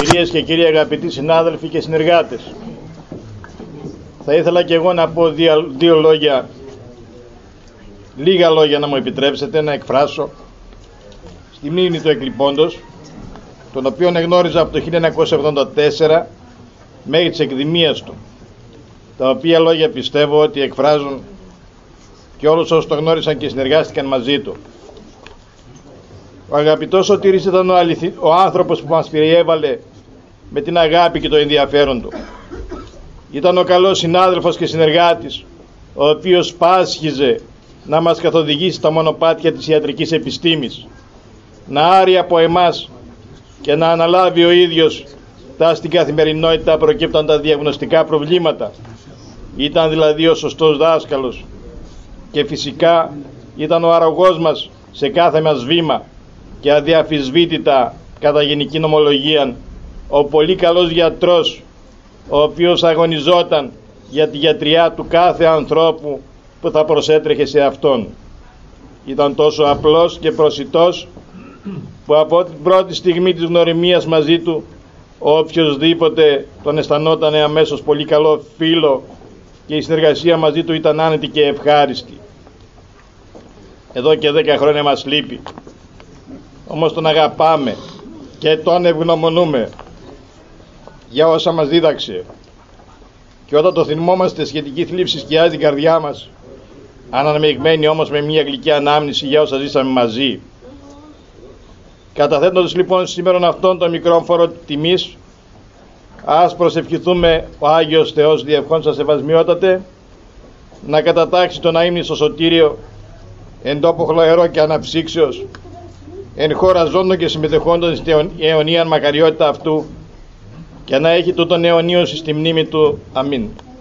Κυρίες και κύριοι αγαπητοί συνάδελφοι και συνεργάτες, θα ήθελα και εγώ να πω δύο λόγια, λίγα λόγια να μου επιτρέψετε να εκφράσω στη μνήμη του εκλειπώντος, τον οποίον εγνώριζα από το 1984 μέχρι τις εκδημίες του, τα οποία λόγια πιστεύω ότι εκφράζουν και όλους όσους το γνώρισαν και συνεργάστηκαν μαζί του. Ο αγαπητός Σωτήρης ήταν ο άνθρωπος που μας περιέβαλε με την αγάπη και το ενδιαφέρον του. Ήταν ο καλός συνάδελφος και συνεργάτης, ο οποίος πάσχιζε να μας καθοδηγήσει στα μονοπάτια της ιατρικής επιστήμης, να άρει από εμάς και να αναλάβει ο ίδιος τα στην καθημερινότητα προκύπτοντα διαγνωστικά προβλήματα. Ήταν δηλαδή ο σωστός δάσκαλος και φυσικά ήταν ο αρρωγός μας σε κάθε μας βήμα και αδιαφυσβήτητα κατά γενική νομολογία ο πολύ καλός γιατρός, ο οποίος αγωνιζόταν για τη γιατριά του κάθε ανθρώπου που θα προσέτρεχε σε αυτόν. Ήταν τόσο απλός και προσιτός που από την πρώτη στιγμή της γνωριμίας μαζί του οποιοσδήποτε τον αισθανόταν αμέσως πολύ καλό φίλο και η συνεργασία μαζί του ήταν άνετη και ευχάριστη. Εδώ και 10 χρόνια μας λείπει, όμως τον αγαπάμε και τον ευγνωμονούμε για όσα μας δίδαξε, και όταν το θυμόμαστε σχετική θλίψη σκιάζει την καρδιά μας, αναμειγμένη όμως με μια γλυκή ανάμνηση για όσα ζήσαμε μαζί. Καταθέτοντας λοιπόν σήμερα αυτόν τον μικρό φόρο τιμής, ας προσευχηθούμε ο Άγιος Θεός διευχών σεβασμιότατε να κατατάξει τον αείμνηστο Σωτήριο εν τόπο χλωερό και αναψύξεως, εν χώρα ζώντων και συμμετεχόντων στην αιωνίαν μακαριότητα αυτού, και να έχει τούτον αιωνίωση στη μνήμη του. Αμήν.